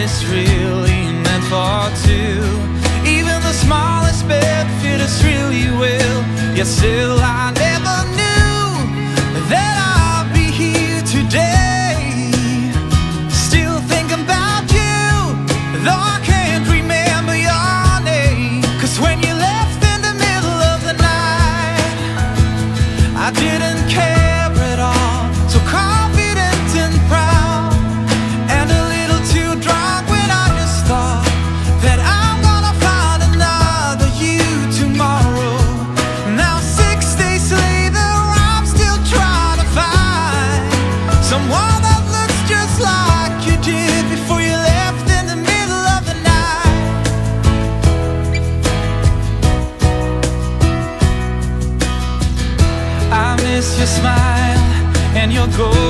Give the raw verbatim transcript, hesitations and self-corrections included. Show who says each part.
Speaker 1: is really meant for two. Even the smallest bed fit us really well. Yet still I never knew that I'd be here today, still thinking about you, though I can't remember your name. Cause when you left in the middle of the night, I didn't care at all, so confident and proud, and a little too drunk when I just thought that I'm gonna find another you tomorrow. Now six days later I'm still trying to find someone that looks just like you did before you left in the middle of the night. I miss your smile and your gold